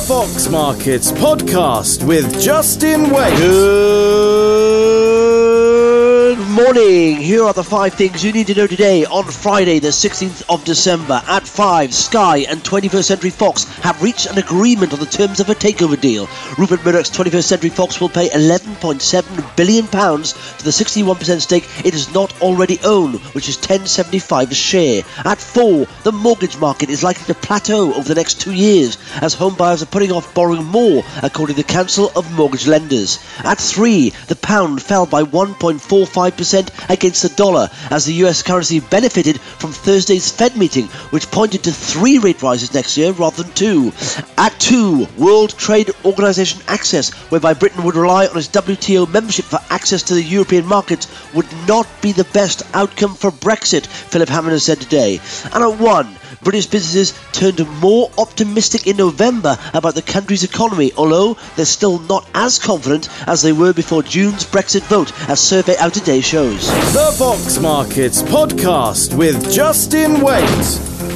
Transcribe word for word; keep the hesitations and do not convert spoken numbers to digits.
The Fox Markets Podcast with Justin Wait. Good morning. Here are the five things you need to know today on Friday, the sixteenth of December. At five, Sky and twenty-first Century Fox have reached an agreement on the terms of a takeover deal. Rupert Murdoch's twenty-first Century Fox will pay eleven point seven billion pounds for the sixty-one percent stake it does not already own, which is ten pounds seventy-five a share. At four, the mortgage market is likely to plateau over the next two years as home buyers are putting off borrowing more, according to the Council of Mortgage Lenders. At three, the pound fell by one point four five percent against the dollar as the U S currency benefited from Thursday's Fed meeting, which pointed to three rate rises next year rather than two. At two, World Trade Organization access, whereby Britain would rely on its W T O membership for access to the European markets, would not be the best outcome for Brexit, Philip Hammond has said today. And at one, British businesses turned more optimistic in November about the country's economy, although they're still not as confident as they were before June's Brexit vote, as Survey Out Today shows. The Fox Markets Podcast with Justin Wait.